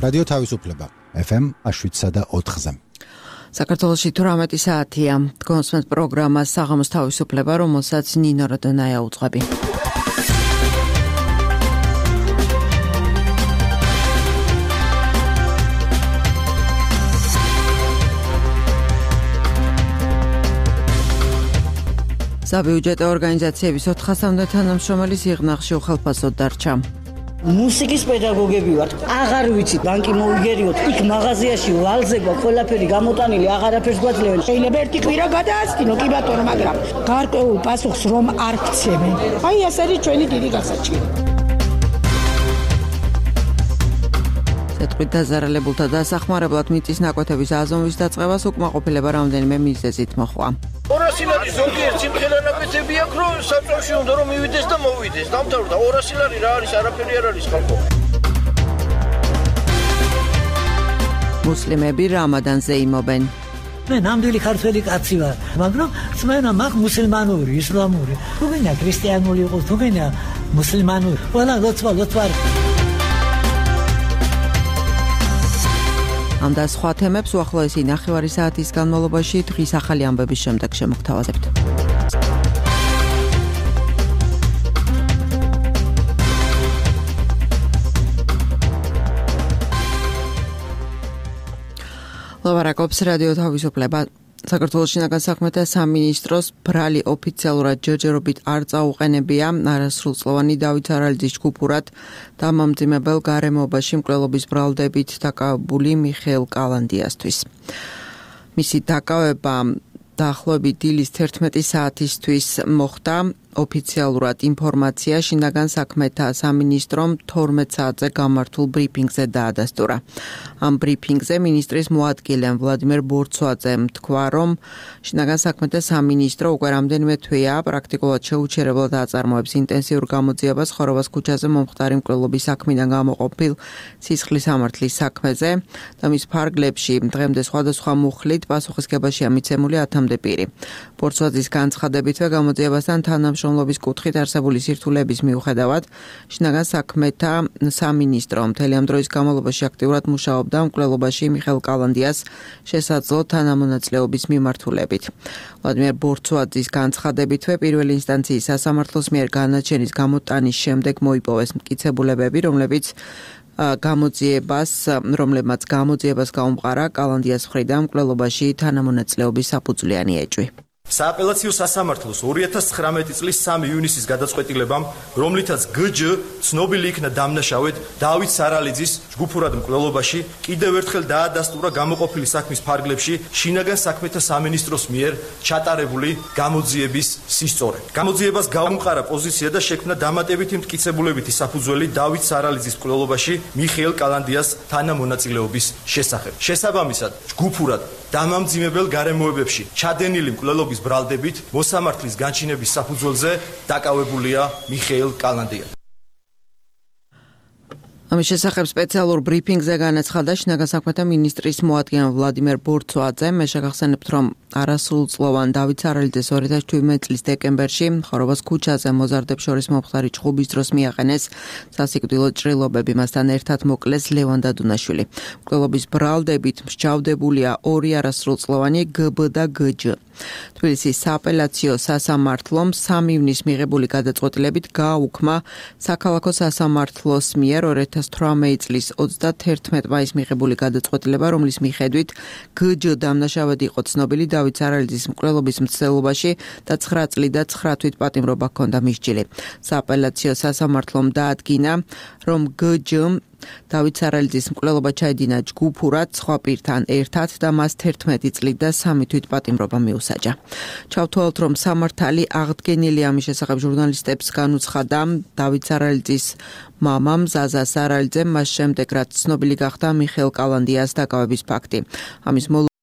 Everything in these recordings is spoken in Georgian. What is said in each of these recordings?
რადიო თავისუფლება FM 7.4-ზე. საქართველოში 18 საათია. გონსმენთ პროგრამა საღამოს თავისუფლება, რომელსაც ნინო როდონაია უძღვები. საბიუჯეტო ორგანიზაციების 400-მდე თანამშრომელი სიღნაღში უხალფასოდ დარჩა. მუსიკის პედაგოგები ვართ. აღარ ვიცით, ბანკი მოიგერიოთ, იქ მაღაზიაში ვალზება, ყველაფერი გამოტანილი, აღარაფერს გვაძლევენ. შეიძლება ერთი კვირა გადაასწინო, კი ბატონო, მაგრამ გარკვეულ პასუხს რომ არ გცემენ. აი ეს არის ჩვენი დიდი გასაჭირო. სიტყვით დაზარალებულთა დასახმარებლად მიწის ნაკვეთების აზომვის დაწყებას უკმაყოფილება რამდენიმე მიზეზით მოჰყვა. 200 ლარი ზოგიერთ სიმხელა ნაკვეთები აქვს, რომ საწოლში უნდა რომ მივიდეს და მოვიდეს. დამთავრდა 200 ლარი რა არის, არაფერი არ არის ხალხო. მუსლიმები რამადანზე იმობენ. მე ნამდვილი ქართველი კაცი ვარ, მაგრამ წმენა მაქვს მუსლიმანური, ისლამური. თუ გინდა ქრისტიანული იყოს, თუ გინდა მუსლიმანური. ყველა ლოცვა. ამ და სხვა თემებს უახლოესი ნახევარი საათის განმავლობაში დღის ახალი ამბების შემდეგ შემოგთავაზებთ. ლაპარაკობს რადიო თავისუფლება. საქართველოს შინაგან საქმეთა სამინისტროს ბრალი ოფიციალურად ჯერჯერობით არ წაუყენებია არასრულწლოვანი დავით არალიძის ჯგუფურად დამამძიმებელ გარემოებაში მკვლელობის ბრალდებით დაკავებული მიხეილ კალანდიასთვის. მისი დაკავება დაახლოებით დილის 11 საათისთვის მოხდა. ოფიციალურად ინფორმაცია შინაგან საქმეთა სამინისტრომ 12 საათზე გამართულ ბრიფინგზე დაადასტურა. ამ ბრიფინგზე მინისტრის მოადგილე ვლადიმერ ბორცვაძემ თქვა, რომ შინაგან საქმეთა სამინისტრო უკვე რამდენიმე თვეა პრაქტიკულად შეუჩერებლად აწარმოებს ინტენსიურ გამოძიებას ხოროვას ქუჩაზე მომხდარი მკვლელობის საქმიდან გამოყოფილ სისხლის სამართლის საქმეზე და მის ფარგლებში დღემდე სხვადასხვა მუხლით პასუხისგებაშია მიცემული 10-მდე პირი. ბორცვაძის განცხადებითვე გამოძიებასთან თანამშრომლობის კუთხით არსებული სირთულეების მიუხედავად შინაგან საქმეთა სამინისტრო მთელი ამ დროის განმავლობაში აქტიურად მუშაობდა მკვლელობაში მიხეილ კალანდიას შესაძლო თანამონაწილეობის მიმართულებით. ვლადიმერ ბორცვაძის განცხადებითვე პირველი ინსტანციის სასამართლოს მიერ განაჩენის გამოტანის შემდეგ მოიპოვეს მტკიცებულებები, რომლებმაც გამოძიებას გაუმყარა კალანდიას მხრიდან მკვლელობაში თანამონაწილეობის საფუძვლიანი ეჭვი. სააპელაციო სასამართლოს 2019 წლის 3 ივნისის გადაწყვეტილებამ, რომლითაც გჯ ცნობილი იქნა დამნაშავედ დავით სარალიძის ჯგუფურად მკვლელობაში, კიდევ ერთხელ დაადასტურა გამოყოფილი საქმის ფარგლებში შინაგან საქმეთა სამინისტროს მიერ ჩატარებული გამოძიების სისწორე. გამოძიებას გაუმყარა პოზიცია და შექმნა დამატებითი მტკიცებულებითი საფუძველი დავით სარალიძის მკვლელობაში მიხეილ კალანდიას თანამონაწილეობის შესახებ. შესაბამისად, ჯგუფურად დამამძიმებელ გარემოებებში ჩადენილი მკვლელობის ბრალდებით მოსამართლის განჩინების საფუძველზე დაკავებულია მიხეილ კალანდია. ამის შესახებ სპეციალურ ბრიფინგზე განაცხადა შინაგან საქმეთა მინისტრის მოადგილე ვლადიმერ ბორცვაძე. მე შეგახსენებთ, რომ არასრულწლოვან დავით არალიძეს 2017 წლის დეკემბერში ხოროვას ქუჩაზე მოზარდებს შორის მომხდარი ჩხუბის დროს მიაყენეს სასიკვდილო ჭრილობები. მასთან ერთად მოკლეს ლევან დადუნაშვილი. მკვლელობის ბრალდებით მსჯავრდებულია 2 არასრულწლოვანი გბ და გჯ. თბილისის სააპელაციო სასამართლომ 3 ივნისს მიღებული გადაწყვეტილებით გააუქმა საქალაქო სასამართლოს მიერ 2018 წლის 31 მაისს მიღებული გადაწყვეტილება, რომლის მიხედვით გჯ დამნაშავედ იყო ცნობილი დავით არალიძის მკვლელობის მცდელობაში და 9 წლი და 9 თვით პატიმრობა ჰქონდა მისჯილი. სააპელაციო სასამართლომ დაადგინა, რომ გჯ დავით არალიძის მკვლელობა ჩაედინა ჯგუფურად სხვა პირთან ერთად და მას 11 წლით და 3 თვით პატიმრობა მიუსაჯა. ჩავთვალოთ, რომ სამართალი აღდგენილი ამის შესახებ ჟურნალისტებს განუცხადა დავით არალიძის მამამ ზაზა სარალიძემ მას შემდეგ, რაც ცნობილი გახდა მიხეილ კალანდიას დაკავების ფაქტი. ამის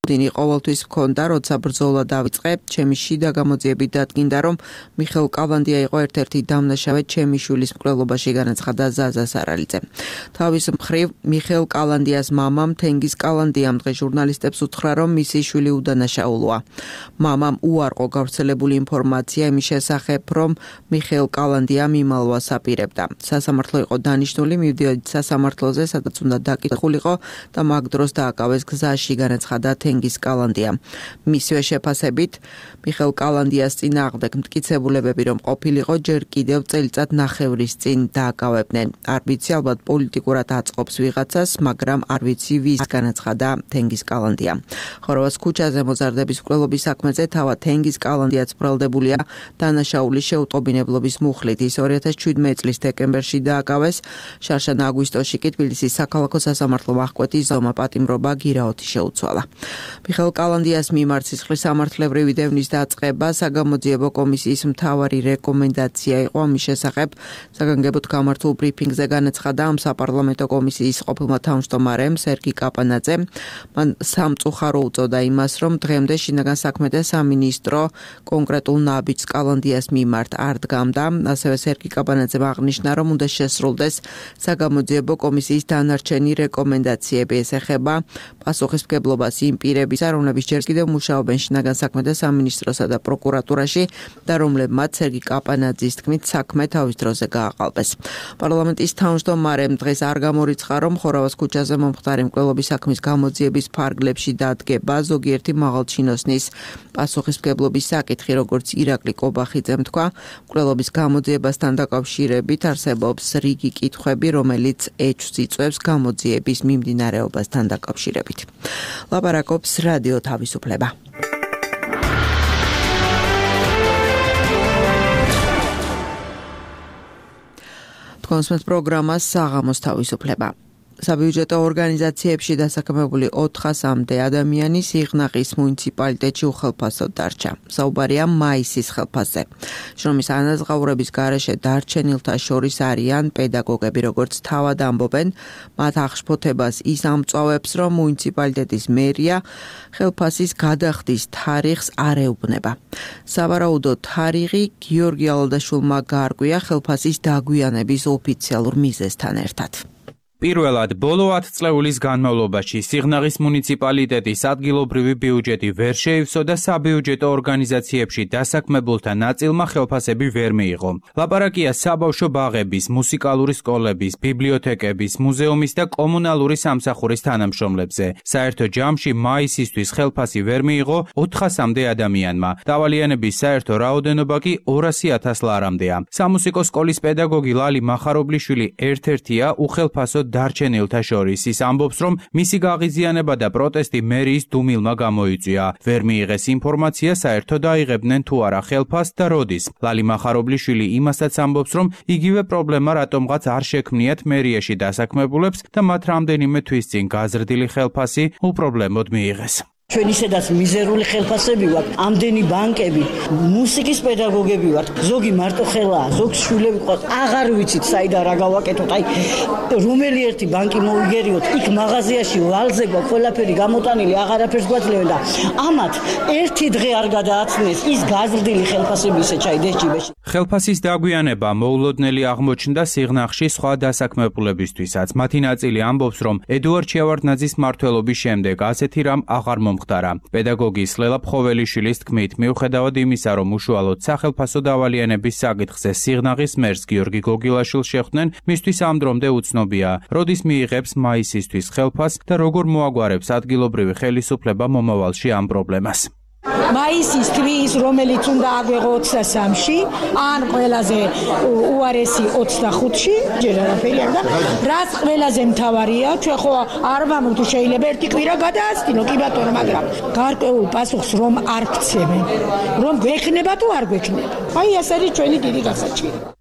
დინი ყოველთვის მქონდა, როცა ბრძოლა დაიწყე, ჩემი შიდა გამოძიებით დადგინდა, რომ მიხეილ კალანდია იყო ერთ-ერთი დამნაშავე ჩემი შვილის მკვლელობაში, განაცხადა ზაზა სარალიძე. თავის მხრივ მიხეილ კალანდიას მამამ თენგიზ კალანდიამ დღეს ჟურნალისტებს უთხრა, რომ მისი შვილი უდანაშაულოა. მამამ უარყო გავრცელებული ინფორმაცია იმის შესახებ, რომ მიხეილ კალანდიამ იმალვას აპირებდა. სასამართლო იყო დანიშნული, მივდიოდით სასამართლოზე, სადაც უნდა დაკითხულიყო და მაგ დროს დააკავეს გზაში, განაცხადა თენგიზ კალანდია. მისივე შეფასებით, მიხეილ კალანდიას წინააღმდეგ მტკიცებულებები რომ ყოფილიყო, ჯერ კიდევ წელიწად ნახევრის წინ დააკავებდნენ. არ ვიცი, ალბათ პოლიტიკურად აწყობს ვიღაცას, მაგრამ არ ვიცი ვის, განაცხადა თენგიზ კალანდია. ხოროვას ქუჩაზე მოზარდების მკვლელობის საქმეზე თავად თენგიზ კალანდიაც ბრალდებულია დანაშაულის შეუტყობინებლობის მუხლით. ის 2017 წლის დეკემბერში დააკავეს, შარშან აგვისტოში კი თბილისის საქალაქო სასამართლო აღკვეთის ზომა პატიმრობა გირაოთი შეუცვალა. მიხეილ კალანდიას მიმართ სისხლის სამართლებრივი დევნის დაწყება საგამოძიებო კომისიის მთავარი რეკომენდაცია იყო. ამის შესახებ საგანგებოდ გამართულ ბრიფინგზე განაცხადა ამ საპარლამენტო კომისიის ყოფილმა თავმჯდომარემ სერგი კაპანაძემ. მან სამწუხარო უწოდა იმას, რომ დღემდე შინაგან საქმეთა სამინისტრო კონკრეტულ ნაბიჯს კალანდიას მიმართ არ დგამდა. ასევე სერგი კაპანაძემ აღნიშნა, რომ უნდა შესრულდეს საგამოძიებო კომისიის დანარჩენი რეკომენდაციები. ეს ეხება პასუხისმგებლობას იმ პირებისა, რომლებიც ჯერ კიდევ მუშაობენ შინაგან საქმეთა სამინისტროსა და პროკურატურაში და რომლებმაც სერგი კაპანაძის თქმით საქმე თავის დროზე გააყალბეს. პარლამენტის თავმჯდომარემ დღეს არ გამორიცხა, რომ ხოროვას ქუჩაზე მომხდარი მკვლელობის საქმის გამოძიების ფარგლებში დადგება ზოგიერთი მაღალჩინოსნის პასუხისმგებლობის საკითხი, როგორც ირაკლი კობახიძემ თქვა. მკვლელობის გამოძიებასთან დაკავშირებით არსებობს რიგი კითხვები, რომელიც ეჭვს იწვევს გამოძიების მიმდინარეობასთან დაკავშირებით. ლაპარაკობს რადიო თავისუფლება. თქვენს პროგრამას საღამოს თავისუფლება. საბიუჯეტო ორგანიზაციებში დასაქმებული 400-მდე ადამიანი სიღნაღის მუნიციპალიტეტში უხელფასოდ დარჩა. საუბარია მაისის ხელფასზე. შრომის ანაზღაურების გარეშე დარჩენილთა შორის არიან პედაგოგები, როგორც თავად ამბობენ, მათ აღშფოთებას ის ამწვავებს, რომ მუნიციპალიტეტის მერია ხელფასის გადახდის თარიღს არ ეუბნება. სავარაუდოდ თარიღი გიორგი ალადაშვილმა გაარკვია ხელფასის დაგვიანების ოფიციალურ მიზეზთან ერთად. პირველად, ბოლო 10 წლეულის განმავლობაში სიღნაღის მუნიციპალიტეტის ადგილობრივი ბიუჯეტი ვერ შეივსო და საბიუჯეტო ორგანიზაციებში დასაქმებულთა ნაწილმა ხელფასები ვერ მიიღო. ლაპარაკია საბავშვო ბაღების, მუსიკალური სკოლების, ბიბლიოთეკების, მუზეუმის და კომუნალური სამსახურის თანამშრომლებზე. საერთო ჯამში მაისისთვის ხელფასი ვერ მიიღო 400-მდე ადამიანმა. დავალიანების საერთო რაოდენობა კი 200,000 ლარამდეა. სამუსიკო სკოლის პედაგოგი ლალი მახარობლიშვილი ერთ-ერთია უხელფასო დარჩენილთა შორის. ის ამბობს, რომ მისი გაღიზიანება და პროტესტი მერიის დუმილმა გამოიწვია. ვერ მიიღეს ინფორმაცია, საერთოდ აიღებდნენ თუ არა ხელფასს და როდის. ლალი მახარობლიშვილი იმასაც ამბობს, რომ იგივე პრობლემა რატომღაც არ შექმნიათ მერიაში დასაქმებულებს და მათ რამდენიმე თვის წინ გაზრდილი ხელფასი უპრობლემოდ მიიღეს. ჩვენ ისედაც მიზერული ხელფასები ვართ, ამდენი ბანკები, მუსიკის პედაგოგები ვართ, ზოგი მარტო ხელაა, ზოგს შვილები ყავს, აღარ ვიცით საიდან რა გავაკეთოთ, აი რომელი ერთი ბანკი მოვიგერიოთ, იქ მაღაზიაში ვალზე გვაქვს ყველაფერი გამოტანილი, აღარაფერს გვაძლევენ და ამათ ერთი დღე არ გადააცნეს ის გაზრდილი ხელფასები ისე ჩაიდეს ჯიბეში. ხელფასის დაგვიანება მოულოდნელი აღმოჩნდა სიღნაღში სხვა დასაქმებულებისთვისაც. მათი ნაწილი ამბობს, რომ ედუარდ შევარდნაძის მმართველობის შემდეგ ასეთი რამ აღარ მომხდარა. პედაგოგის ლელა ფხოველიშვილის თქმით, მიუხედავად იმისა, რომ უშუალოდ სახელფასო დავალიანების საკითხზე სიღნაღის მერს გიორგი გოგილაშვილს შეხვდნენ, მისთვის ამ დრომდე უცნობია, როდის მიიღებს მაისისთვის ხელფასს და როგორ მოაგვარებს ადგილობრივი ხელისუფლება მომავალში ამ პრობლემას. მაისის თვის, რომელიც უნდა აგვეღო 23-ში, ან ყველაზე უარესი 25-ში, ჯერ არაფერი არ და რაც ყველაზე მთავარია, ჩვენ ხო არ ვამბობთ შეიძლება ერთი კვირა გადაასწინო, კი ბატონო, მაგრამ გარკვეულ პასუხს რომ არ გცემენ, რომ გვექნება თუ არ გვექნება. აი ეს არის ჩვენი დიდი გასაჭირო.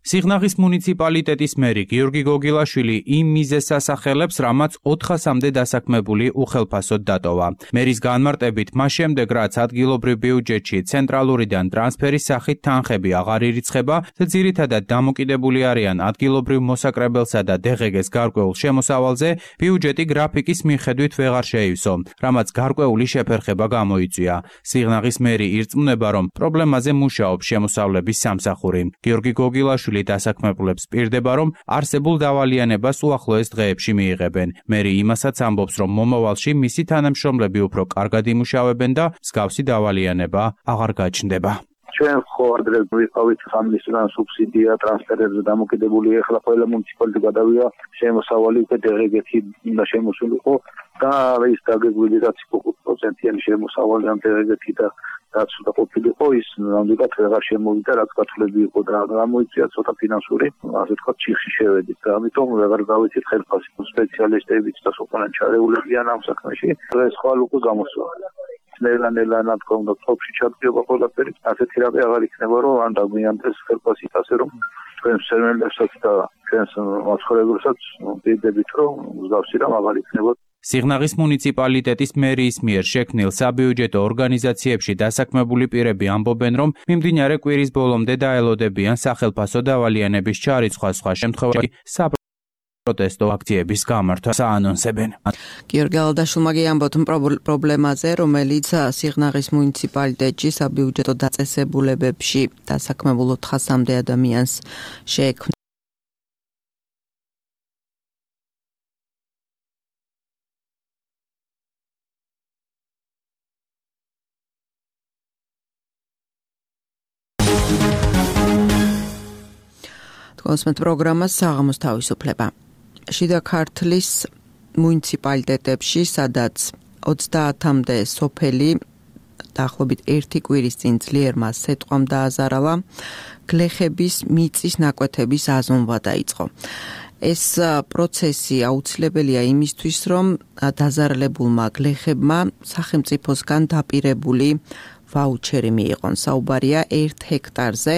სიღნაღის მუნიციპალიტეტის მერი გიორგი გოგილაშვილი იმ მიზეზს ასახელებს, რამაც 400-მდე დასაქმებული უხელფასოდ დატოვა. მერის განმარტებით, მას შემდეგ, რაც ადგილობრივ ბიუჯეტში ცენტრალურიდან ტრანსფერის სახით თანხები აღარ ირიცხება და ძირითადად დამოკიდებული არიან ადგილობრივ მოსაკრებელსა და დღგ-ს გარკვეულ შემოსავალზე, ბიუჯეტი გრაფიკის მიხედვით ვეღარ შეივსო, რამაც გარკვეული შეფერხება გამოიწვია. სიღნაღის მერი ირწმუნება, რომ პრობლემაზე მუშაობს შემოსავლების სამსახური. გიორგი გოგილაშვილი დასაქმებულებს პირდება, რომ არსებულ დავალიანებას უახლოეს დღეებში მიიღებენ. მერი იმასაც ამბობს, რომ მომავალში მისი თანამშრომლები უფრო კარგად იმუშავებენ და მსგავსი დავალიანება აღარ გაჩნდება. ჩვენ ხო ადრე ვიყავით სამინისტროდან სუბსიდია ტრანსფერებზე დამოკიდებული, ახლა ყველა მუნიციპალიტეტი გადავიდა შემოსავალი უკვე დღგ-ში უნდა შემოსულიყო და ის დაგეგმილი რაც 5%-იანი შემოსავალი ამ დღგ-ში და რაც უნდა ყოფილიყო, ის ნამდვილად ვეღარ შემოვიდა, რაც გათვლები იყო და გამოიწვია ცოტა ფინანსური, ასე ვთქვათ, ჩიხში შევედით და ამიტომ ვეღარ გავიცით ხელფასი. სპეციალისტებიც და სოფლან ჩარეულებიან ამ საქმეში. დღეს ხვალ უკვე გამოსვლა. ნელა თქო უნდა თოფში ჩადგება ყველაფერი, ასეთი რამე აღარ იქნება, რომ ან დაგვიანდეს ხელფასით, ასე რომ ჩვენ სერვერებსაც და ჩვენს მაცხოვრებლებსაც ვიდებით, რომ მსგავსი რამ აღარ იქნება. სიღნაღის მუნიციპალიტეტის მერიის მიერ შექმნილ საბიუჯეტო ორგანიზაციებში დასაქმებული პირები ამბობენ, რომ მიმდინარე კვირის ბოლომდე დაელოდებიან სახელფასო დავალიანების ჩარიცხვა, სხვა შემთხვევაში პროტესტო აქციების გამართვას აანონსებენ. გიორგი ალდაშვილმა ამბობს პრობლემაზე, რომელიც სიღნაღის მუნიციპალიტეტში საბიუჯეტო დაწესებულებებში დასაქმებულ 400-მდე ადამიანს შეექმნა. კონსმეთ პროგრამა საღამოს თავისუფლება. შიდა ქართლის მუნიციპალიტეტებში, სადაც 30-მდე სოფელი დაახლოებით 1 კვირის წინ ძლიერმა სეტყვამ დააზარალა, გლეხების მიწის ნაკვეთების აზომვა დაიწყო. ეს პროცესი აუცილებელია იმისთვის, რომ დაზარალებულმა გლეხებმა სახელმწიფოსგან დაპირებული ვაუჩერი მიიღონ. საუბარია 1 ჰექტარზე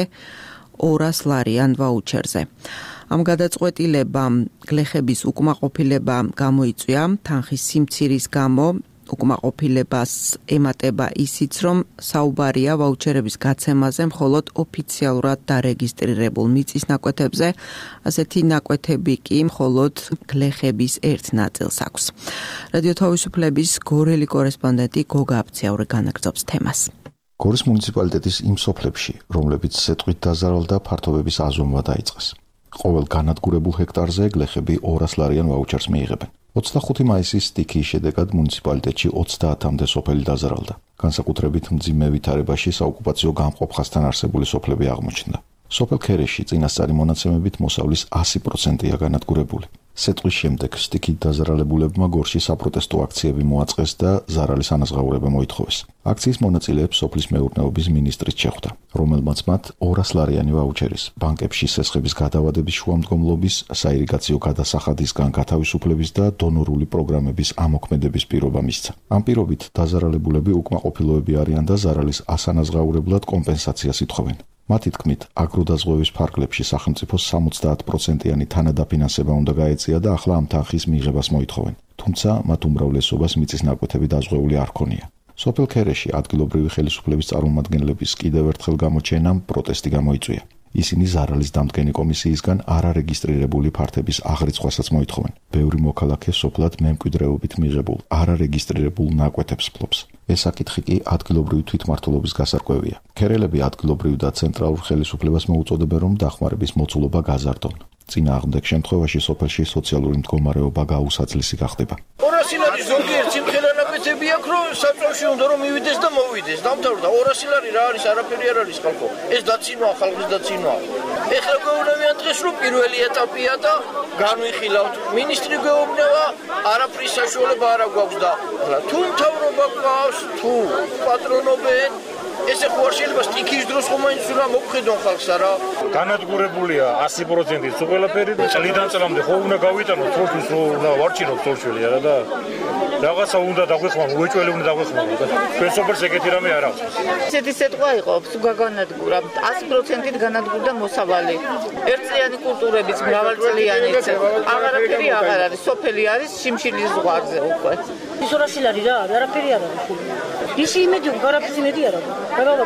200 ლარიან ვაუჩერზე. ამ გადაწყვეტილებამ გლეხების უკმაყოფილება გამოიწვია თანხის სიმცირის გამო. უკმაყოფილებას ემატება ისიც, რომ საუბარია ვაუჩერების გაცემაზე მხოლოდ ოფიციალურად დარეგისტრირებულ მიწის ნაკვეთებზე, ასეთი ნაკვეთები კი მხოლოდ გლეხების ერთ ნაწილს აქვს. რადიო თავისუფლების გორელი კორესპონდენტი გოგა აფციაური განაგრძობს თემას. გორის მუნიციპალიტეტის იმ სოფლებში, რომლებიც სეტყვით დაზარალდა, ფართობების აზომვა დაიწყეს. ყოველ განადგურებულ ჰექტარზე გლეხები 200 ლარიან ვაუჩერს მიიღებენ. 25 მაისის სტიქიის შედეგად მუნიციპალიტეტში 30-მდე სოფელი დაზარალდა. განსაკუთრებით მძიმე ვითარებაში საოკუპაციო გამყოფხასთან არსებული სოფლები აღმოჩნდა. სოფელ ქერეში წინასწარი მონაცემებით მოსავლის 100%-ია განადგურებული. სეტყვის შემდეგ სტიქით დაზარალებულებმა გორში საპროტესტო აქციები მოაწყეს და ზარალის ანაზღაურება მოითხოვეს. აქციის მონაწილეებს სოფლის მეურნეობის მინისტრიც შეხვდა, რომელმაც მათ 200 ლარიანი ვაუჩერის, ბანკებში სესხების გადავადების შუამდგომლობის, საირიგაციო გადასახადისგან გათავისუფლების და დონორული პროგრამების ამოქმედების პირობა მისცა. ამ პირობით დაზარალებულები უკმაყოფილოები არიან და ზარალის ასანაზღაურებლად კომპენსაციას ითხოვენ. მათი თქმით, აგროდაზღვევის ფარგლებში სახელმწიფოს 70%-იანი თანადაფინანსება უნდა გაეწია და ახლა ამ თანხის მიღებას მოითხოვენ. თუმცა მათ უმრავლესობას მიწის ნაკვეთები დაზღვეული არ ქონია. სოფელ ქერეში ადგილობრივი ხელისუფლების წარმომადგენლების კიდევ ერთხელ გამოჩენამ პროტესტი გამოიწვია. ისინი ზარალის დამდგენი კომისიისგან არარეგისტრირებული ფართების აღრიცხვასაც მოითხოვენ. ბევრი მოქალაქე სოფლად მემკვიდრეობით მიღებულ არარეგისტრირებულ ნაკვეთებს ფლობს. ეს საკითხი კი ადგილობრივი თვითმმართველობის გასარკვევია. ქერელები ადგილობრივ და ცენტრალურ ხელისუფლებას მოუწოდებენ, რომ დახმარების მოცულობა გაზარდონ. წინააღმდეგ შემთხვევაში სოფელში სოციალური მდგომარეობა გაუსაძლისი გახდება. 200 ლარი ზოგიერთ სიმხელა ნაკვეთები აქვს, რომ საწოლში უნდა რომ მივიდეს და მოვიდეს. დამთავრდა 200 ლარი რა არის, არაფერი არ არის ხალხო. ეს დაცინვა, ხალხის დაცინვა. ეხლა გვეუბნებიან დღეს, რომ პირველი ეტაპია და განვიხილავთ. მინისტრი გვეუბნება, არაფრის საშუალება არ აქვს და თუ მთავრობა გვყავს, თუ პატრონობენ, ესე ხო არ შეიძლება სტიქიის დროს ხომ მაინც უნდა მოგხედონ ხალხს არა? განადგურებულია 100%-ით ყველაფერი, წლიდან წლამდე ხო უნდა გავიტანოთ თორთვის რომ უნდა ვარჩინოთ თორშველი არა და რაღაცა უნდა დაგვეხმარო, უეჭველი უნდა დაგვეხმარო. ჩვენ სოფელს ეგეთი რამე არ აქვს. ესეთი სიტყვა იყო, გაგანადგურა 100%-ით განადგურდა მოსავალი. ერთწლიანი კულტურების მრავალწლიანი აღარაფერი აღარ არის, სოფელი არის შიმშილის ზღვარზე უკვე. ისორაშილარი რა არის, არაფერი არ არის. ისი იმედი უკვე არაფერს იმედი არ აქვს.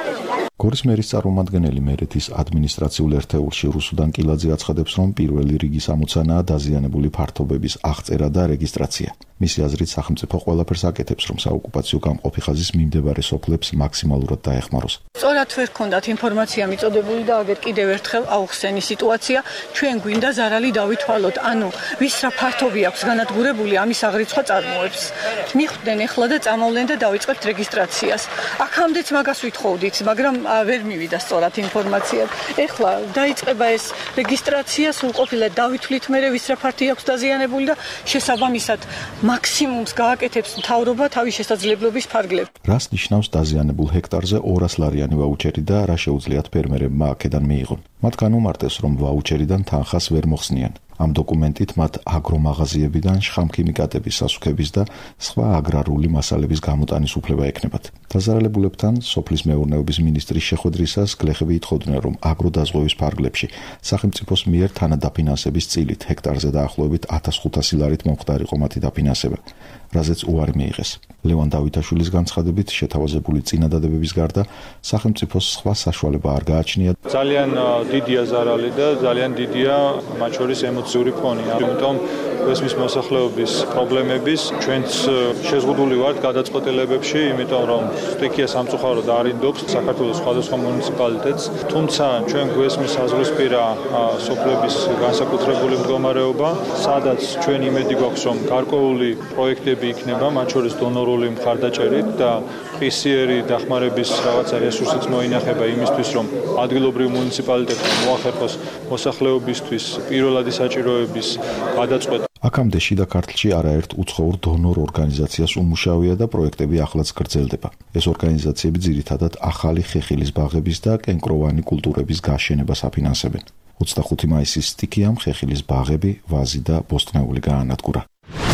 გორის მერის წარმომადგენელი მერეთის ადმინისტრაციულ ერთეულში რუსუდან კილაძე აცხადებს, რომ პირველი რიგის ამოცანაა დაზიანებული ფართობების აღწერა და რეგისტრაცია. მისი აზრით, სახელმწიფო ყველაფერს აკეთებს, რომ საოკუპაციო გამყოფი ხაზის მიმდებარე სოფლებს მაქსიმალურად დაეხმაროს. სწორად ვერ ქონდათ ინფორმაცია მიწოდებული და აგერ კიდევ ერთხელ აუხსენი სიტუაცია, ჩვენ გვინდა ზარალი დავითვალოთ, ანუ ვის რა ფართობი აქვს განადგურებული, ამის აღრიცხვა წარმოებს. მიხვდნენ ეხლა და წამოვლენ და დავიწყებთ რეგისტრაციას. აქამდეც მაგას ვითხოვდით, მაგრამ ვერ მივიდა სწორად ინფორმაცია. ეხლა დაიწყება ეს რეგისტრაცია, სრულყოფილად დავითვლით მერე ვის რა ფართი აქვს დაზიანებული და შესაბამისად მაქსიმუმს გააკეთებს მთავრობა თავის შესაძლებლობის ფარგლებს. რას ნიშნავს დაზიანებულ ჰექტარზე 200 ლარიანი ვაუჩერი და რა შეუძლიათ ფერმერებმა აქედან მიიღონ? მათ განუმარტეს, რომ ვაუჩერიდან თანხას ვერ მოხსნიან. ამ დოკუმენტით მათ აგრომაღაზიებიდან შხამქიმიკატების, სასუქების და სხვა აგრარული მასალების გამოტანის უფლება ექნებათ. დაზარალებულებთან სოფლის მეურნეობის მინისტრის შეხვედრისას გლეხები ითხოვდნენ, რომ აგროდაზღვევის ფარგლებში სახელმწიფოს მიერ თანადაფინანსების წილით ჰექტარზე დაახლოებით 1500 ლარით მომხდარიყო მათი დაფინანსება, რაზეც უარი მიიღეს. ლევან დავითაშვილის განცხადებით, შეთავაზებული წინადადებების გარდა სახელმწიფოს სხვა საშუალება არ გააჩნია. ძალიან დიდია ზარალი და ძალიან დიდია მათ შორის ემოციური ფონი. ამიტომ ესმის მოსახლეობის პრობლემების ჩვენც შეზღუდული ვართ გადაწყვეტილებებში, იმიტომ რომ სტიქია სამწუხაროდ არ ინდობს საქართველოს სხვადასხვა მუნიციპალიტეტს. თუმცა ჩვენ გვესმის საზღვრისპირა სოფლების განსაკუთრებული მდგომარეობა, სადაც ჩვენ იმედი გვაქვს, რომ გარკვეული პროექტები იქნება, მათ შორის დონორული მხარდაჭერით და ყისიერი დახმარების რაღაცა რესურსიც მოინახება იმისთვის, რომ ადგილობრივ მუნიციპალიტეტს მოახერხოს მოსახლეობისთვის პირველადი საჭიროების გადაწყვეტა. აქამდე შიდა ქართლში არაერთ უცხოურ დონორ ორგანიზაციას უმუშავია და პროექტები ახლაც გრძელდება. ეს ორგანიზაციები ძირითადად ახალი ხეხილის ბაღების და კენკროვანი კულტურების გაშენებას აფინანსებენ. 25 მაისის სტიქიამ ხეხილის ბაღები, ვაზი და ბოსტნეული გაანადგურა.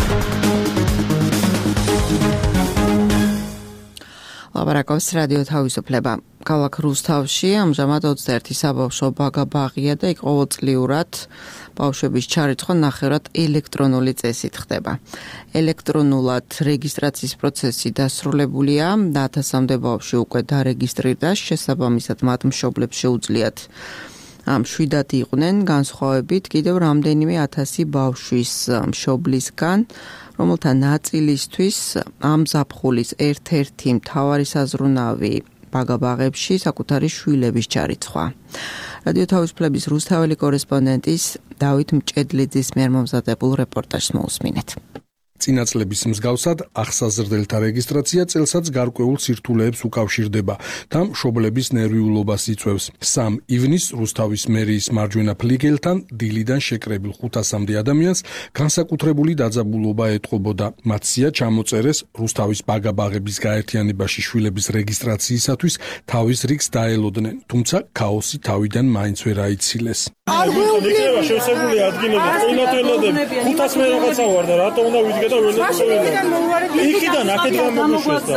ლაპარაკობს რადიო თავისუფლება. ქალაქ რუსთავში ამჟამად 21 საბავშვო ბაღია და იქ ყოველწლიურად ბავშვების ჩარიცხვა ნახევრად ელექტრონული წესით ხდება. ელექტრონულად რეგისტრაციის პროცესი დასრულებულია და 1000-მდე ბავშვი უკვე დარეგისტრირდა, შესაბამისად მათ მშობლებს შეუძლიათ ამ 7 იყვნენ განსხვავებით კიდევ რამდენიმე 1000 ბავშვის მშობლისგან, რომელთა ნაწილისთვის ამ ზაფხულის ერთ-ერთი მთავარი საზრუნავი ბაღებში საკუთარი შვილების ჩარიცხვა. რადიო თავისუფლების რუსთაველი კორესპონდენტის დავით მჭედლიძის მიერ მომზადებულ რეპორტაჟს მოусმინეთ. წინა წლების მსგავსად ახსაზრდელთა რეგისტრაცია წელსაც გარკვეულ სირთულეებს უკავშირდება და მშობლების ნერვიულობას იწვევს. 3 ივნისს რუსთავის მერიის მარჯვენა ფლიგელთან დილიდან შეკრებილ 500-მდე ადამიანს განსაკუთრებული დაძაბულობა ეტყობოდა. მათ სია ჩამოწერეს რუსთავის ბაღების გაერთიანებაში შვილების რეგისტრაციისათვის თავის რიგს დაელოდნენ, თუმცა ქაოსი თავიდან მაინც ვერ აიცილეს. არ გვეუბნება შევსებული ადგილები, ყინათელადები, 500 მე რაღაცა ვარ და რატო უნდა ვიდგე და ველოდი. იქიდან აქეთ გამოგვიშვეს.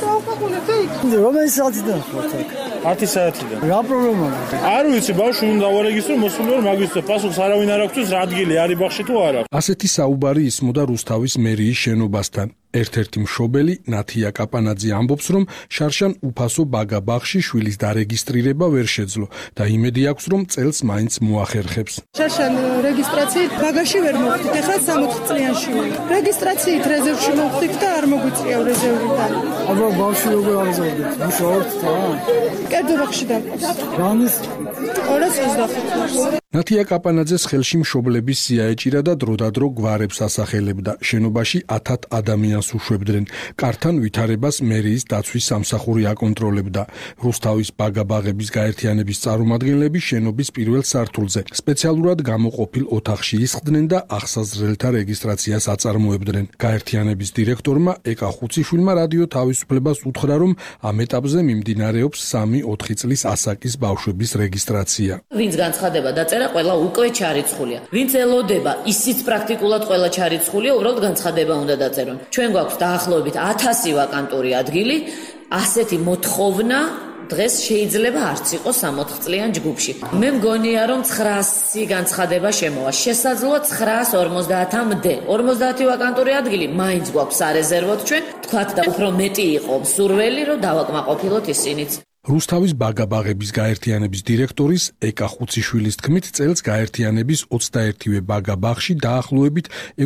რომელი საათიდან ხართ აქ? 10 საათიდან. რა პრობლემაა? არ ვიცი, ბავშვი უნდა ვარეგისტრო, მოსული ვარ მაგის პასუხს არავინ არ აქვს, რა ადგილი არის ბაღში თუ არა. ასეთი საუბარი ისმოდა რუსთავის მერიის შენობასთან. ერთ-ერთი მშობელი ნათია კაპანაძე ამბობს, რომ შარშან უფასო ბაღში შვილის დარეგისტრირება ვერ შეძლო და იმედი აქვს, რომ წელს მაინც მოახერხებს. შარშან რეგისტრაციით ბაღში ვერ მოვხდით, ახლა 60 წლიანში ვარ. რეგისტრაციით რეზერვში მოვხდით და არ მოგვიწია რეზერვიდან. აბა ბავშვი როგორ აღზევდით? მუშაობთ თან? კერძო ბაღში დაყავს. რამის 225. ნათია კაპანაძეს ხელში მშობლების სია ეჭირა და დროდადრო გვარებს ასახელებდა. შენობაში 1000 ადამიანს უშვებდნენ. კართან ვითარებას მერიის დაცვის სამსახური აკონტროლებდა. რუსთავის ბაღების გაერთიანების წარმომადგენლები შენობის პირველ სართულზე სპეციალურად გამოყოფილ ოთახში ისხდნენ და ახსაზრდელთა რეგისტრაციას აწარმოებდნენ. გაერთიანების დირექტორმა ეკა ხუციშვილმა რადიო თავისუფლებას უთხრა, რომ ამ ეტაპზე მიმდინარეობს 3-4 წლის ასაკის ბავშვების რეგისტრაცია. ვინც განცხადება დაწერა არა, ყველა უკვე ჩარიცხულია. ვინც ელოდება, ისიც პრაქტიკულად ყველა ჩარიცხულია, უბრალოდ განცხადება უნდა დაწერონ. ჩვენ გვაქვს დაახლოებით 1000 ვაკანტური ადგილი, ასეთი მოთხოვნა დღეს შეიძლება არც იყოს 60 წლიან ჯგუფში. მე მგონია რომ 900 განცხადება შემოვა. შესაძლოა 950-მდე. 50 ვაკანტური ადგილი მაინც გვაქვს სარეზერვოდ ჩვენ. თქვათ და უფრო მეტი იყო სურველი რომ დავაკმაყოფილოთ ისინიც. რუსთავის ბაგა-ბაღების გაერთიანების დირექტორის ეკა ხუციშვილის თქმით, წელს გაერთიანების 21-ვე ბაგა-ბაღში დაახლოებით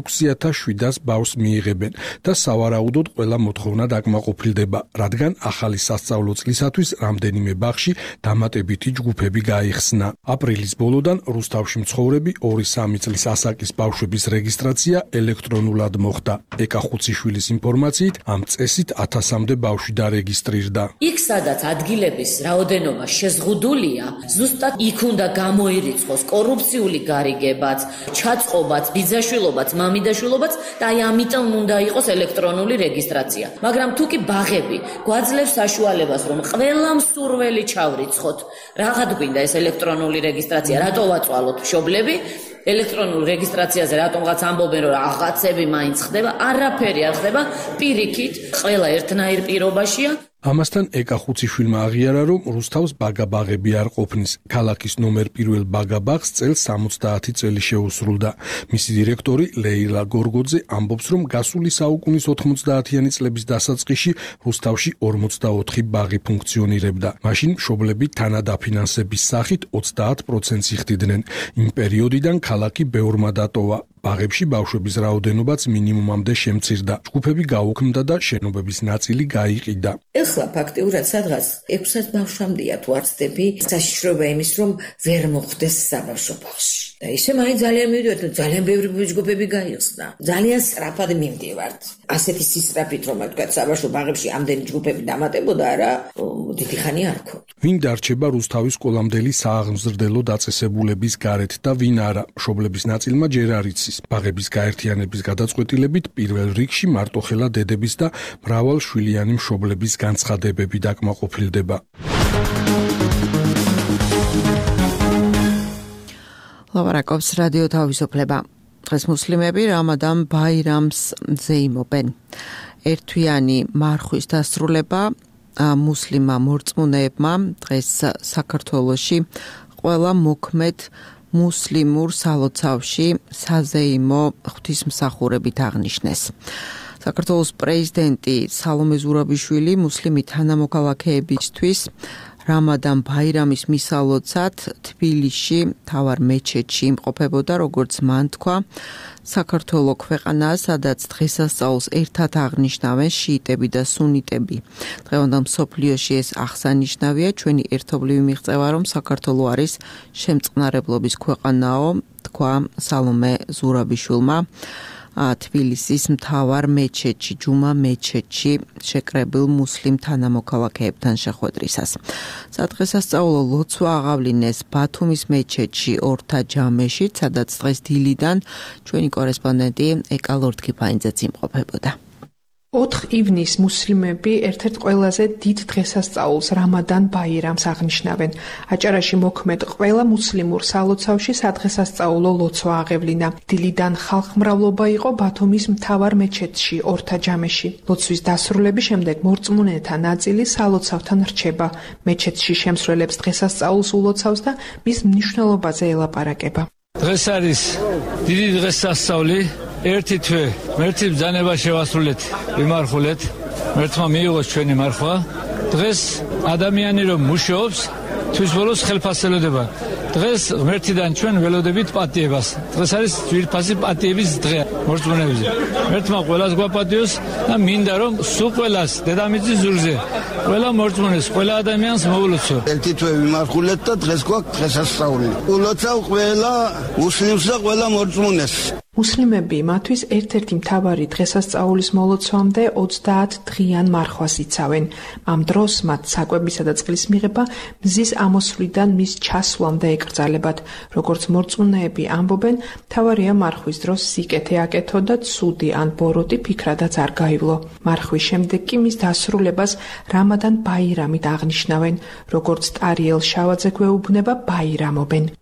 6700 ბავშვს მიიღებენ და სავარაუდოდ ყველა მოთხოვნა დაკმაყოფილდება, რადგან ახალი სასწავლო წლისათვის რამდენიმე ბაღში დამატებითი ჯგუფები გაიხსნა. აპრილის ბოლოდან რუსთავში მცხოვრები 2-3 წლის ასაკის ბავშვების რეგისტრაცია ელექტრონულად მოხდა. ეკა ხუციშვილის ინფორმაციით, ამ წესით 1000-მდე ბავშვი დარეგისტრირდა. იქ სადაც ადგილების რაოდენობა შეზღუდულია, ზუსტად იქ უნდა გამოირიცხოს კორუფციული გარიგებაც, ჩაწყობაც, ბიძაშვილობაც, მამიდაშვილობაც და აი ამიტომ უნდა იყოს ელექტრონული რეგისტრაცია. მაგრამ თუ კი ბაღები გვაძლევს საშუალებას, რომ ყველა მსურველი ჩავრიცხოთ, რაღაც გვინდა ეს ელექტრონული რეგისტრაცია, რატო ვაწვალოთ მშობლები? ელექტრონულ რეგისტრაციაზე რატომღაც ამბობენ რომ რაღაცები მაინც ხდება, არაფერი არ ხდება, პირიქით, ყველა ერთნაირ პირობაშია. ამასთან ეკა ხუციშვილმა აღიარა, რომ რუსთავს ბაგა-ბაღები არ ყოფნის. ქალაქის ნომერ 1 ბაგა-ბაღს წელს 70 წელი შეუსრულდა. მისი დირექტორი ლეილა გორგოძე ამბობს, რომ გასული საუკუნის 90-იანი წლების დასაწყისში რუსთავში 44 ბაღი ფუნქციონირებდა. მაშინ მშობლები თანადაფინანსების სახით 30%-ს იხდიდნენ. იმ პერიოდიდან ქალაქი ბევრმა დატოვა. ბაღებში ბავშვების რაოდენობაც მინიმუმამდე შემცირდა. ჯგუფები გაუქმდა და შენობების ნაწილი გაიყიდა. ეხლა ფაქტიურად სადღაც 600 ბავშვამდეა თუ არ ვცდები, საშიშროება იმის, რომ ვერ მოხვდეს საბავშვო ბაღში. და ისე მაინც ძალიან მივიდივართ, რომ ძალიან ბევრი ჯგუფები გაიხსნა. ძალიან სწრაფად მივდივართ. ასეთი სისწრაფით, რომ თქვა საბავშვო ბაღებში ამდენი ჯგუფები დამატებოდა, არა, დიდი ხანი არ ქონდა. ვინ დარჩება რუსთავის სკოლამდელი სააღმზრდელო დაწესებულების გარეთ და ვინ არა, მშობლების ნაწილმა ჯერ არ იცის. ბაღების გაერთიანების გადაწყვეტილებით პირველ რიგში მარტოხელა დედების და მრავალშვილიანი მშობლების განცხადებები დაკმაყოფილდება. ლავარაკობს რადიო თავისუფლება. დღეს მუსლიმები რამადან ბაირამს ზეიმობენ. ერთვიანი მარხვის დასრულება მუსლიმმა მორწმუნეებმა დღეს საქართველოში ყველა მოქმედ მუსლიმურ სალოცავში საზეიმო ღვთისმსახურებით აღნიშნეს. საქართველოს პრეზიდენტი სალომე ზურაბიშვილი მუსლიმი თანამოქალაქეებისთვის რამადან ბაირამის მისალოცად თბილისში მთავარ მეჩეთში იმყოფებოდა, როგორც მან თქვა, საქართველოს ქვეყანა, სადაც დღესასწაულს ერთად აღნიშნავენ შიიტები და სუნიტები. დღევანდელ მსოფლიოში ეს აღსანიშნავია, ჩვენი ერთობლივი მიღწევა, რომ საქართველოს არის შემწყნარებლობის ქვეყანაო, თქვა სალომე ზურაბიშვილმა თბილისის მთავარ მეჩეთში, ჯუმა მეჩეთში შეკრებილ მუსლიმ თანამოქალაქეებთან შეხვედრისას. სადღესასწაულო ლოცვა აღავლინეს ბათუმის მეჩეთში ორთა ჯამეში, სადაც დღეს დილიდან ჩვენი კორესპონდენტი ეკა ლორთქიფაინძეც იმყოფებოდა. 4 ივნისს მუსლიმები ერთ-ერთ ყველაზე დიდ დღესასწაულს რამადან ბაირამს აღნიშნავენ. აჭარაში მოქმედ ყველა მუსლიმურ სალოცავში სადღესასწაულო ლოცვა აღევლინა. დილიდან ხალხმრავლობა იყო ბათუმის მთავარ მეჩეთში ორთა ჯამეში. ლოცვის დასრულების შემდეგ მორწმუნეთა ნაწილი სალოცავთან რჩება. მეჩეთში შემსვლელებს დღესასწაულს ულოცავს და მის მნიშვნელობაზე ელაპარაკება. დღეს არის დიდი დღესასწაული. ერთი თვე მერტის ბრძანება შევასრულეთ, ვიმარხულეთ, მერტმა მიიღოს ჩვენი მარხვა. დღეს ადამიანი რომ მუშაობს, თვის ბოლოს ხელფასელოდება. დღეს ღმერთიდან ჩვენ ველოდებით პატიებას. დღეს არის ძვირფასი პატიების დღე მორწმუნეებზე. მერტმა ყველას გვაპატიოს და მინდა რომ სულ ყველას დედამიწის ზურგზე ყველა მორწმუნეს, ყველა ადამიანს მოულოცო. ერთი თვე ვიმარხულეთ და დღეს გვაქვს დღესასწაული. ულოცავ ყველა მუსლიმს და ყველა მორწმუნეს. მუსლიმები მათთვის ერთ-ერთი მთავარი დღესასწაულის მოლოცვამდე 30 დღიან მარხვას იცავენ. ამ დროს მათ საკვებისა და წყლის მიღება მზის ამოსვლიდან მის ჩასვლამდე ეკრძალებათ. როგორც მორწმუნეები ამბობენ, მთავარია მარხვის დროს სიკეთე აკეთო და ცუდი ან ბოროტი ფიქრადაც არ გაივლო. მარხვის შემდეგ კი მის დასრულებას რამადან ბაირამით აღნიშნავენ. როგორც ტარიელ შავაძე გვეუბნება, ბაირამობენ.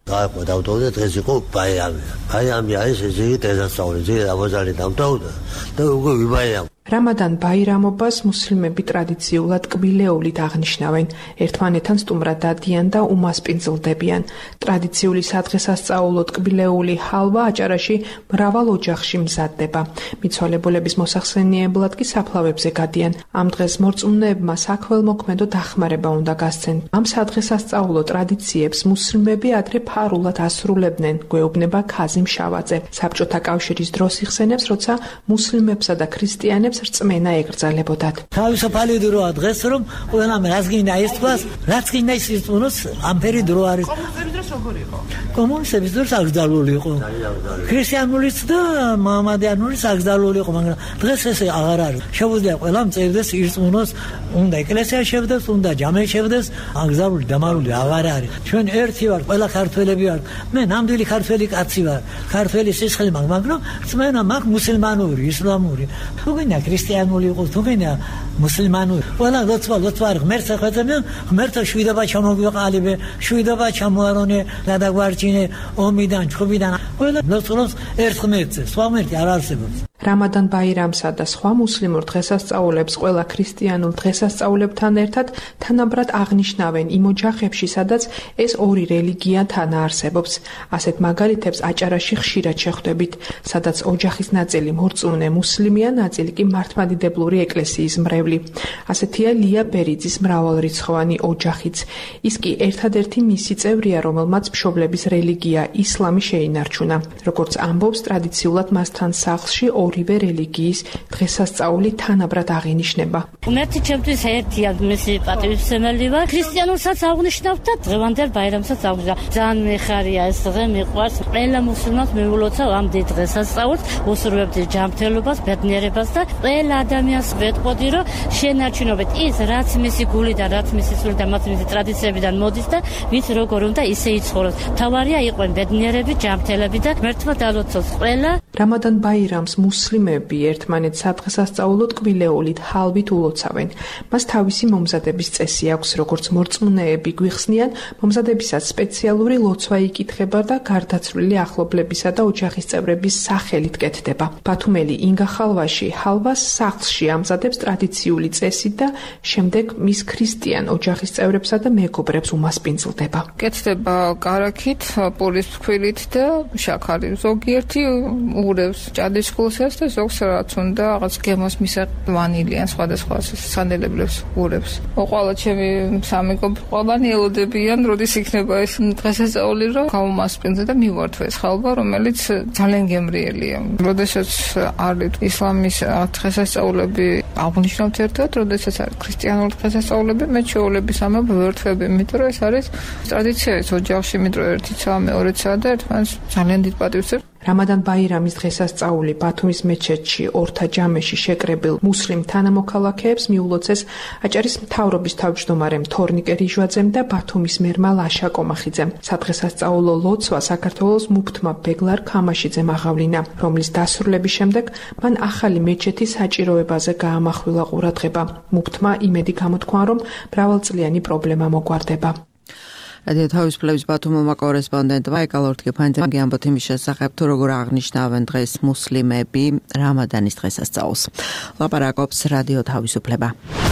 დაიწყო დავტოვდა დღეს იყო ბაიამი. ბაიამი არის ესე იგი დღესასწაული, ძირი აბაზარი დავტოვდა და უკვე ვიბაიამ. რამადან ბაირამობას მუსლიმები ტრადიციულად კბილეულით აღნიშნავენ. ერთმანეთთან სტუმრად დადიან და უმასპინძლდებიან. ტრადიციული სადღესასწაულო კბილეული ჰალვა აჭარაში მრავალ ოჯახში მზადდება. მიცვალებულების მოსახსენიებლად კი საფლავებზე გადიან. ამ დღეს მორწმუნეებმა საქველმოქმედო დახმარება უნდა გასცენ. ამ სადღესასწაულო ტრადიციებს მუსლიმები ადრე ფარულად ასრულებდნენ, გვეუბნება ქაზიმ შავაძე. საბჭოთა კავშირის დროს იხსენებს, როცა მუსლიმებსა და ქრისტიანებს რწმენა ეკრძალებოდათ. თავისუფალი დროა დღეს, რომ ყველამ რაც გინდა ისწავლოს, რაც გინდა ისწავლოს, ამფერი დრო არის. კომუნისტების დროს როგორ იყო? კომუნისტების დროს აკრძალული იყო. ქრისტიანულიც და მამადიანულიც აკრძალული იყო, მაგრამ დღეს ესე აღარ არის. შეუძლია ყველამ წერდეს ისწავლოს, უნდა ეკლესია შევდეს, უნდა ჯამე შევდეს, აკრძალული დამარული აღარ არის. ჩვენ ერთი ვარ, ყველა ქართველები ვარ. მე ნამდვილი ქართველი კაცი ვარ. ქართველი სისხლი მაქვს, მაგრამ რწმენა მაქვს მუსლიმანური, ისლამური. თუგენა ქრისტიანული იყო, თუგენა მუსლიმანური. ყველა ლოცვა ღმერთს ხვეწებიან, ღმერთო შვიდობა ჩამოგვიყალიბე, შვიდობა ჩამოარონე, გადაგვარჩინე ომიდან, ჩხუბიდან. ყველა ლოცვას ერთ ღმერთზე, სხვა ღმერთი არ არსებობს. რამადან ბაირამსა და სხვა მუსლიმურ დღესასწაულებს ყველა ქრისტიანულ დღესასწაულებთან ერთად თანაბრად აღნიშნავენ იმ ოჯახებში, სადაც ეს ორი რელიგია თანაარსებობს. ასეთ მაგალითებს აჭარაში ხშირად შეხვდებით, სადაც ოჯახის ნაწილი მორწმუნე მუსლიმია, ნაწილი კი მართლმადიდებლური ეკლესიის მრევლი. ასეთია ლია ბერიძის მრავალრიცხოვანი ოჯახიც. ის კი ერთადერთი მისი წევრია, რომელმაც მშობლების რელიგია ისლამი შეინარჩუნა. როგორც ამბობს, ტრადიციულად მასთან სახლში ორივე რელიგიის დღესასწაული თანაბრად აღინიშნება. ღმერთი ჩემთვის ერთია, მისი პატივისცემელი ვარ. ქრისტიანულსაც აღნიშნავ და დღევანდელ ბაირამსაც აღნიშნავ. ძალიან მეხარია ეს დღე, მიყვარს. ყველა მუსლიმანს მიულოცავ ამ დიდ დღესასწაულს, უსურვებდი ჯანმრთელობას, ბედნიერებას და ყველა ადამიანს ვეთყოდი, რომ შენარჩუნოთ ის, რაც მისი გულიდან, რაც მისი სულიდან, მათ მისი ტრადიციებიდან მოდის და ვით როგორ უნდა ისე იცხოვროს. თავარია იყვნენ ბედნიერები, ჯანმრთელები და ღმერთმა დალოცოს ყველა. რამადან ბაირამს მუსლიმები ერთმანეთს სადღესასწაულო კბილეულით ჰალვით ულოცავენ. მას თავისი მომზადების წესი აქვს, როგორც მორწმუნეები გვიხსნიან, მომზადებისას სპეციალური ლოცვა იკითხება და გარდაცვლილი ახლობლებისა და ოჯახის წევრების სახელით კეთდება. ბათუმელი ინგა ხალვაში ჰალვას სახლში ამზადებს ტრადიციული წესით და შემდეგ მის ქრისტიან ოჯახის წევრებსა და მეგობრებს უმასპინძლდება. კეთდება კარაქით, პურის ფქვილით და შაქარი. ზოგიერთი ურევს ჭადისხულსაც და ზოგს რაც უნდა რაღაც გემოს მისაღებად ვანილიან სხვადასხვა სანელებლებს ურევს. ყველა ჩემი სამეგობრო ყველანი ელოდებიან, როდის იქნება ეს დღესასწაული, რომ გავუმასპინძლე და მივართვე ეს ხალვა, რომელიც ძალიან გემრიელია. როდესაც არის ისლამის დღესასწაულები აღნიშნავთ ერთად, როდესაც არის ქრისტიანული დღესასწაულები, მე ჩვეულების ამბობ ვერთვები, იმიტომ რომ ეს არის ტრადიცია ის ოჯახში, იმიტომ რომ ერთი ცა, მეორე ცა და ერთმანეთს ძალიან დიდ პატივს რამადან ბაირამის დღესასწაული ბათუმის მეჩეთში ორთა ჯამეში შეკრებილ მუსლიმ თანამოქალაქეებს მიულოცეს აჭარის მთავრობის თავმჯდომარემ თორნიკე რიჟვაძემ და ბათუმის მერმა ლაშა კომახიძემ. სადღესასწაულო ლოცვა საქართველოს მუფთმა ბეგლარ ქამაშიძემ აღავლინა, რომლის დასრულების შემდეგ მან ახალი მეჩეთი საჭიროებაზე გაამახვილა ყურადღება. მუფთმა იმედი გამოთქვა, რომ მრავალწლიანი პრობლემა მოგვარდება. რადიო თავისუფლების ბათუმელმა კორესპონდენტმა ეკალორთგეფანძემ ამბობთ იმის შესახებ, თუ როგორ აღნიშნავენ დღეს მუსლიმები რამადანის დღესასწაულს. ლაპარაკობს რადიო თავისუფლება.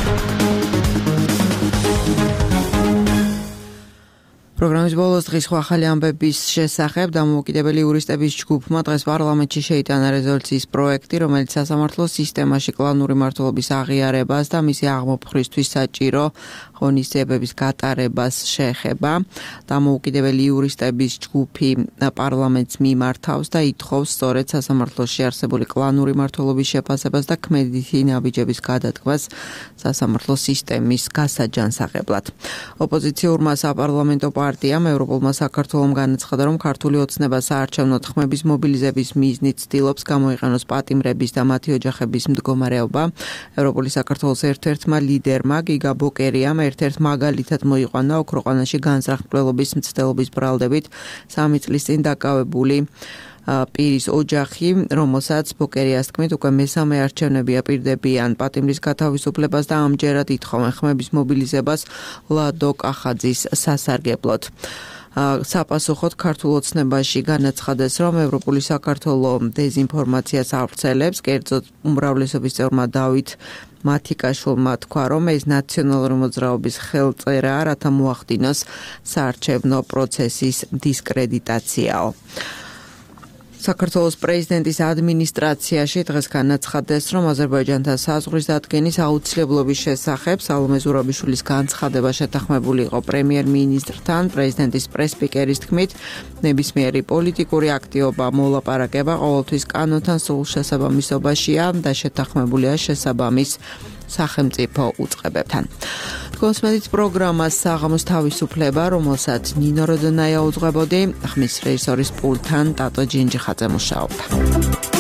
პროგრამის ბოლოს დღის ახალი ამბების შესახებ დამოუკიდებელი იურისტების ჯგუფმა დღეს პარლამენტში შეიტანა რეზოლუციის პროექტი, რომელიც სასამართლო სისტემაში კლანური მმართველობის აღიარებას და მისი აღმოფხვრისთვის საჭირო ღონისძიებების გატარებას შეეხება. დამოუკიდებელი იურისტების ჯგუფი პარლამენტს მიმართავს და ითხოვს სწორედ სასამართლოში არსებული კლანური მმართველობის შეფასებას და ქმედითი ნაბიჯების გადადგმას სასამართლო სისტემის გასაჯანსაღებლად. ოპოზიციურმა საპარლამენტო პარტიამ ევროპულმა საქართველომ განაცხადა, რომ ქართული ოცნება საარჩევნო თქმების მობილიზების მიზნით ცდილობს გამოიყენოს პატიმრების და მათი ოჯახების მდგომარეობა. ევროპული საქართველოს ერთ-ერთმა ლიდერმა გიგა ბოკერიამ ერთ-ერთ მაგალითად მოიყვანა ოქროყანაში განზრახმლელობის მცდელობის ბრალდებით 3 წლის წინ დაკავებული პირის ოჯახი, რომელსაც ბოკერიას თქმით უკვე მესამე არჩევნები აპირდებიან პატიმრის გათავისუფლებას და ამჯერად ითხოვენ ხმების მობილიზებას ლადო კახაძის სასარგებლოდ. საპასუხოდ ქართულ ოცნებაში განაცხადეს, რომ ევროპული საქართველო დეზინფორმაციას ავრცელებს, კერძოდ უმრავლესობის წევრმა დავით მათიკაშვილმა თქვა, რომ ეს ნაციონალური მოძრაობის ხელწერაა, რათა მოახდინოს საარჩევნო პროცესის დისკრედიტაციაო. საქართველოს პრეზიდენტის ადმინისტრაციაში დღეს განაცხადეს, რომ აზერბაიჯანთან საზღვრის დადგენის აუცილებლობის შესახებ სალომე ზურაბიშვილის განცხადება შეთანხმებული იყო პრემიერ-მინისტრთან. პრეზიდენტის პრესპიკერის თქმით, ნებისმიერი პოლიტიკური აქტივობა, მოლაპარაკება ყოველთვის კანონთან სრულ შესაბამისობაშია და შეთანხმებულია შესაბამის სახელმწიფო უწყებებთან. კონსმედით პროგრამას საღამოს თავისუფლება, რომელსაც ნინო როდონაია უძღვებოდი, ხმის რეჟისორის პულტთან ტატო ჯინჯიხაძე მუშაობდა.